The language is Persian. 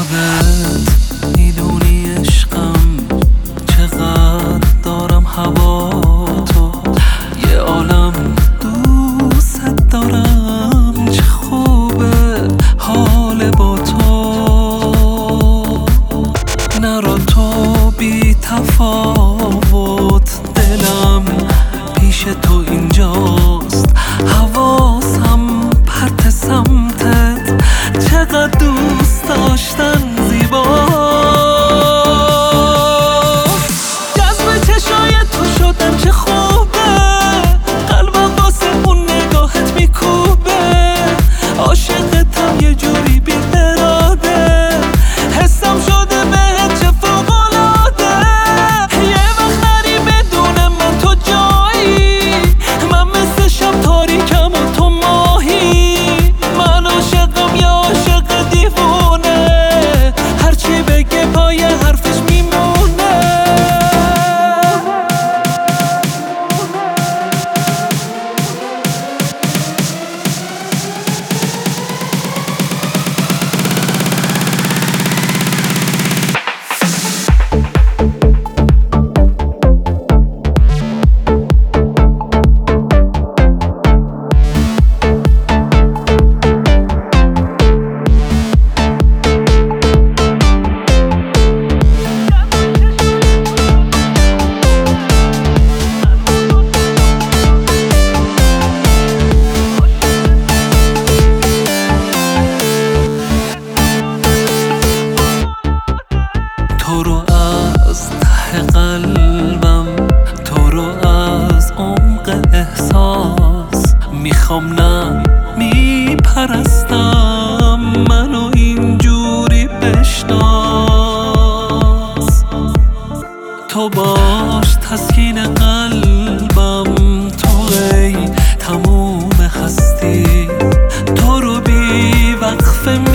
خودت میدونی عشقم چقدر دارم هوا تو، یه عالم دوست دارم، چه خوبه حال با تو. نرا تو بی تفاوت، دلم پیش تو اینجاست، حواسم پرت سمتت، چقدر دوست داشتن زیباست. جذب چشای تو شدم چه خوبه، قلبم واسه اون نگاهت میکوبه، عاشقتم یه جوری بی اراده، حسم شده بهت چه فوق‌العاده. یه وقت نری بدون من تو جایی، من مثل شب تاریکم و تو ماهی، من عاشقم یا عاشق دیوونه، هرچی بگه پای حرفش میمونه. تو رو از ته قلبم، تو رو از عمق احساس میخوام، نه میپرستم، منو اینجوری بشناس. تو باش تسکین قلبم، تو ای تموم هستی، تو رو بی وقفه